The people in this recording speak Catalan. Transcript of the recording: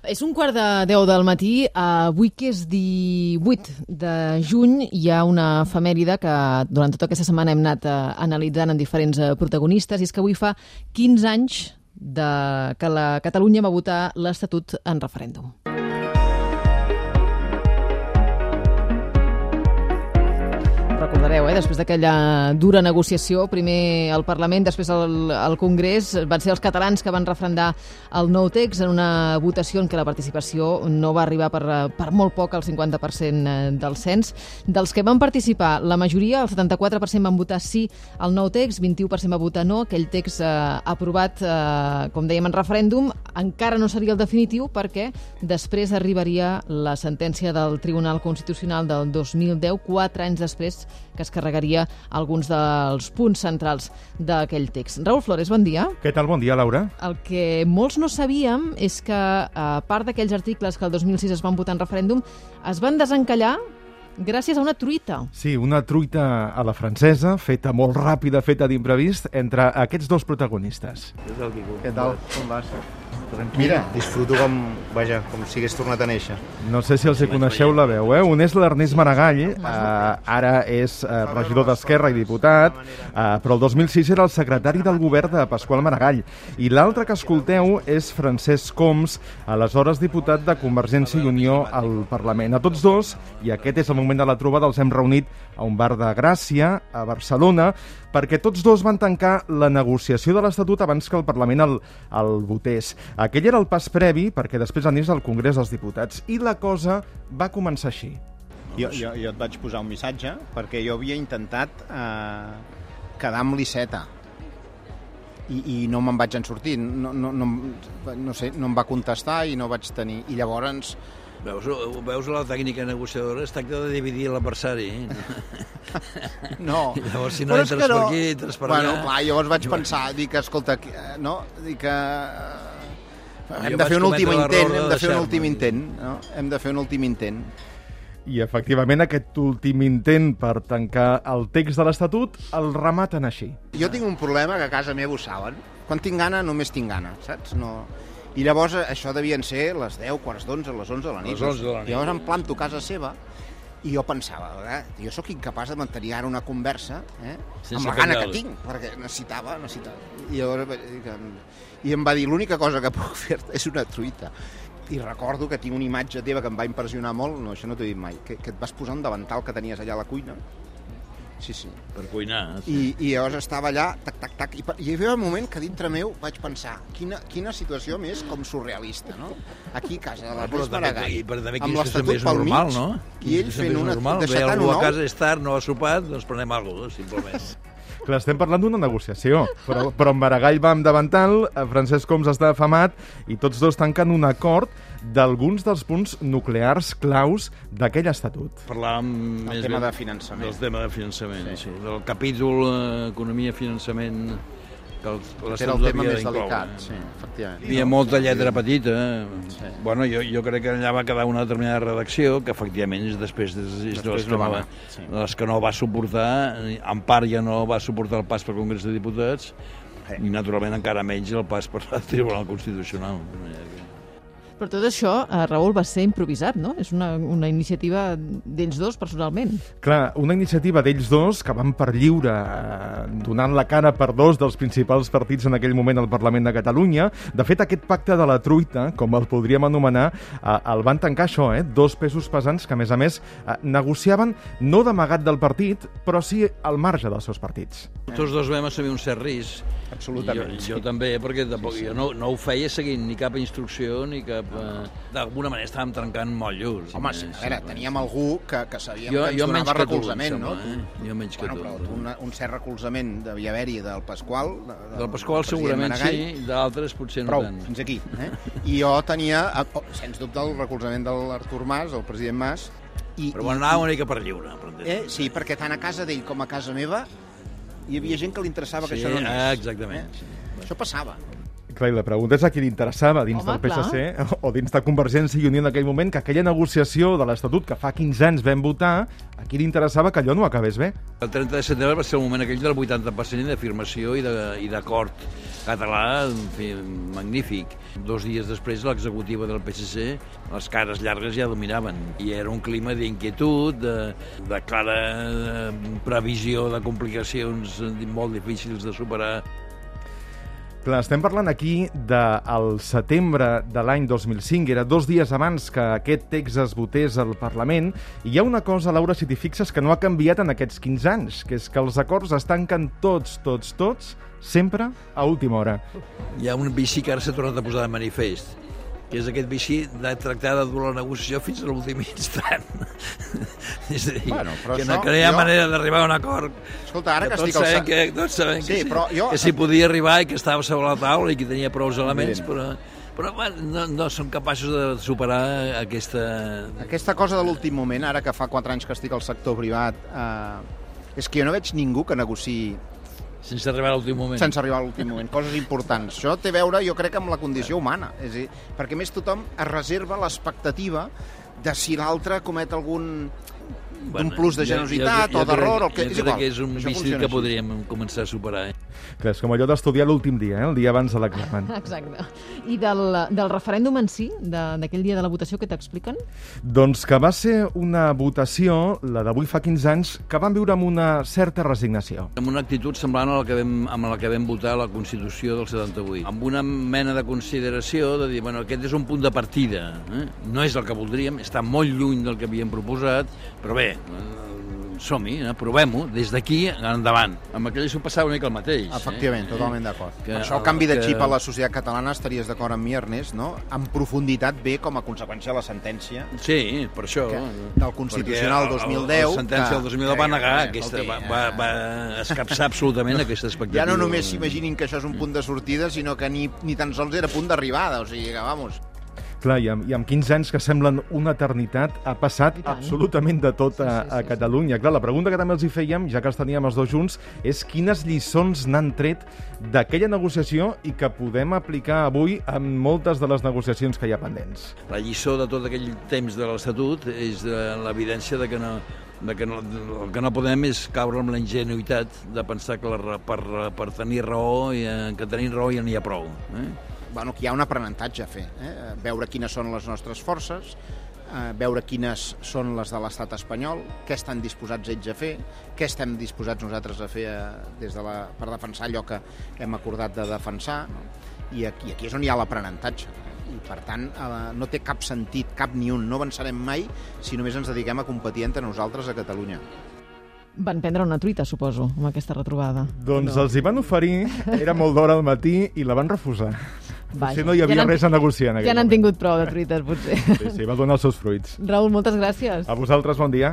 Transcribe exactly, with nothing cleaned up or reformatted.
És un quart de deu del matí. Avui, que és divuit de juny, hi ha una efemèride que durant tota aquesta setmana hem anat analitzant en diferents protagonistes, i és que avui fa quinze anys de que la Catalunya va votar l'Estatut en referèndum. Recordareu, eh? Després d'aquella dura negociació, primer al Parlament, després al, al Congrés, van ser els catalans que van referendar el nou text en una votació en què la participació no va arribar per, per molt poc al cinquanta per cent del cens. Dels que van participar, la majoria, el setanta-quatre per cent van votar sí al nou text, vint-i-u per cent va votar no. Aquell text eh, aprovat, eh, com dèiem, en referèndum, encara no seria el definitiu perquè després arribaria la sentència del Tribunal Constitucional del dos mil deu, quatre anys després, que es carregaria alguns dels punts centrals d'aquell text. Raül Flores, bon dia. Què tal? Bon dia, Laura. El que molts no sabíem és que, a part d'aquells articles que el dos mil sis es van votar en referèndum, es van desencallar gràcies a una truita. Sí, una truita a la francesa, feta molt ràpida, feta d'imprevist, entre aquests dos protagonistes. Què tal? Com vas? Mira, disfruto com, vaja, com si hagués tornat a néixer. No sé si els hi coneixeu la veu, eh? Un és l'Ernest Maragall, eh, ara és eh, regidor d'Esquerra i diputat, eh, però el dos mil sis era el secretari del govern de Pasqual Maragall. I l'altre que escolteu és Francesc Homs, aleshores diputat de Convergència i Unió al Parlament. A tots dos, i aquest és el moment de la trobada, els hem reunit a un bar de Gràcia, a Barcelona, perquè tots dos van tancar la negociació de l'Estatut abans que el Parlament el, el votés. Aquell era el pas previ, perquè després anés al Congrés dels Diputats, i la cosa va començar així. Jo, jo, jo et vaig posar un missatge, perquè jo havia intentat eh, quedar amb l'Iceta, i, i no me'n vaig en sortir. No, no, no, no sé, no em va contestar i no vaig tenir... I llavors... Veus, veus la tècnica negociadora? Es tracta de dividir l'adversari. No. I llavors, si no entres per aquí, entres per allà... Bueno, clar, llavors vaig pensar, dic, escolta, no? Dic que... Hem de fer un últim intent, hem de fer un últim intent, no? Hem de fer un últim intent. I, efectivament, aquest últim intent per tancar el text de l'Estatut el rematen així. Jo tinc un problema que a casa meva ho saben. Quan tinc gana, només tinc gana, saps? No... I llavors això devien ser les deu, quarts d'onze, les onze de la nit. Les onze de la nit. I llavors em planto a casa seva i jo pensava, eh? Jo sóc incapaç de mantenir ara una conversa eh? amb la gana que tinc, perquè necessitava, necessitava. I, llavors, i em va dir, l'única cosa que puc fer és una truita. I recordo que tinc una imatge teva que em va impressionar molt, no, això no t'ho he dit mai, que, que et vas posar un davantal que tenies allà a la cuina. Sí, sí. Per cuinar. Sí. I, I llavors estava allà, tac, tac, tac, i, i hi havia un moment que dintre meu vaig pensar, quina, quina situació més com surrealista, no? Aquí a casa de l'Ernest Maragall, amb l'Estatut pel mig, no? I ell fent una... Ve algú a casa, és tard, no ha sopat, doncs prenem alguna cosa, simplement. Clar, estem parlant d'una negociació, però, però en Maragall va amb davantal, Francesc Homs està afamat, i tots dos tanquen un acord d'alguns dels punts nuclears claus d'aquell estatut. Parlàvem del tema de finançament. Del tema de finançament, sí. sí. Del capítol eh, Economia i Finançament que era el tema més delicat, sí, efectivament. Hi havia molta lletra petita. Sí. Bueno, jo, jo crec que allà va quedar una determinada redacció que efectivament és després, és, és després de les que no, va, sí. les que no va suportar, en part ja no va suportar el pas pel Congrés de Diputats sí. i naturalment encara menys el pas per el Tribunal Constitucional. Però tot això, eh, Raül, va ser improvisat, no? És una, una iniciativa d'ells dos, personalment. Clar, una iniciativa d'ells dos que van per lliure, eh, donant la cara per dos dels principals partits en aquell moment al Parlament de Catalunya. De fet, aquest pacte de la truita, com el podríem anomenar, eh, el van tancar això, eh? Dos pesos pesants que, a més a més, eh, negociaven no d'amagat del partit, però sí al marge dels seus partits. Tots dos vam assumir un cert risc. Absolutament. Jo, jo també, perquè tampoc, sí, sí. jo no, no ho feia seguint ni cap instrucció, ni cap... Eh, d'alguna manera estàvem trencant molt llurs. Home, sí, a veure, teníem algú que, que sabíem jo, que ens donava recolzament, tu, no? Eh? Jo menys bueno, que tu. Però un, un cert recolzament devia haver-hi del Pasqual. De, del Pasqual segurament sí, d'altres potser no Prou, tant. fins aquí. Eh? I jo tenia, oh, sens dubte, el recolzament de l'Artur Mas, el president Mas. I, però bueno, anava una mica per lliure. Eh? Sí, perquè tant a casa d'ell com a casa meva hi havia gent que li interessava sí, que això no anés. Ah, exactament. Eh? Això passava. Clar, i la pregunta és a qui li interessava, dins Home, del P S C clar. o dins de Convergència i Unió en aquell moment, que aquella negociació de l'Estatut que fa quinze anys vam votar, a qui li interessava que allò no acabés bé. El trenta de setembre va ser el moment aquell del vuitanta per cent d'afirmació i d'acord català, en fi, magnífic. Dos dies després, l'executiva del P S C, les cares llargues ja dominaven. I era un clima d'inquietud, de, de clara previsió de complicacions molt difícils de superar. Clar, estem parlant aquí del setembre de l'any dos mil cinc, era dos dies abans que aquest text es votés al Parlament, i hi ha una cosa, Laura, si t'hi fixes, que no ha canviat en aquests quinze anys, que és que els acords es tanquen tots, tots, tots, sempre a última hora. Hi ha un vici que ara s'ha tornat a posar de manifest, que és aquest vici de tractar de dur la negociació fins a l'últim instant. És a dir, bueno, que no, que no hi ha jo... manera d'arribar a un acord. Escolta, ara que, que tots estic al... sabem que, tots sabem sí, que, però jo... que s'hi podia arribar i que estava sobre la taula i que tenia prou elements, però, però bueno, no, no són capaços de superar aquesta... Aquesta cosa de l'últim moment, ara que fa quatre anys que estic al sector privat, eh, és que jo no veig ningú que negociï sense arribar a l'últim moment. Sense arribar a l'últim moment, coses importants. Això té a veure, jo crec, amb la condició humana. És a dir, perquè més tothom es reserva l'expectativa de si l'altre comet algun d'un bueno, plus de generositat jo, jo, jo o d'error. Jo crec, jo crec que és un vici que podríem començar a superar. Eh? Clar, és com allò d'estudiar l'últim dia, eh? el dia abans de l'examen. Exacte. I del, del referèndum en si, d'aquell dia de la votació, què t'expliquen? Doncs que va ser una votació, la d'avui fa quinze anys, que vam viure amb una certa resignació. Amb una actitud semblant a la que vam, amb la que vam votar la Constitució del setanta-vuit. Amb una mena de consideració de dir, bueno, aquest és un punt de partida. Eh? No és el que voldríem, està molt lluny del que havíem proposat, però bé, som-hi, eh? Provem-ho, des d'aquí endavant. Amb aquell s'ho passava una mica el mateix. Efectivament, eh? totalment d'acord. Això, el canvi de xip que... a la societat catalana, estaries d'acord amb mi, Ernest, no? En profunditat ve com a conseqüència de la sentència. Sí, per això. Que, del Constitucional dos mil deu. La sentència del dos mil deu va negar aquesta, va, va, va escapçar absolutament aquesta expectativa. Ja no només s'imaginin que això és un punt de sortida, sinó que ni, ni tan sols era punt d'arribada, o sigui que, vamos... Clar, i amb, i amb quinze anys que semblen una eternitat, ha passat absolutament de tot a, sí, sí, sí, a Catalunya. Clar, la pregunta que també els hi fèiem, ja que els teníem els dos junts, és quines lliçons n'han tret d'aquella negociació i que podem aplicar avui en moltes de les negociacions que hi ha pendents. La lliçó de tot aquell temps de l'Estatut és l'evidència de que no, de que no, el que no podem és caure en la ingenuïtat de pensar que la, per, per tenir raó, i, que tenint raó ja n'hi ha prou. Eh? Bueno, que hi ha un aprenentatge a fer, eh? Veure quines són les nostres forces, eh, veure quines són les de l'estat espanyol, què estan disposats ells a fer, què estem disposats nosaltres a fer eh, des de la, per defensar allò que hem acordat de defensar, no? I aquí, aquí és on hi ha l'aprenentatge. I, per tant, eh, no té cap sentit, cap ni un, no avançarem mai si només ens dediquem a competir entre nosaltres a Catalunya. Van prendre una truita, suposo, amb aquesta retrobada. Doncs no. Els hi van oferir, era molt d'hora al matí, i la van refusar. Vaja. Potser no hi havia ja res a negociar en aquell Ja n'han moment. tingut prou de truites, potser. Sí, sí, va donar els seus fruits. Raül, moltes gràcies. A vosaltres, bon dia.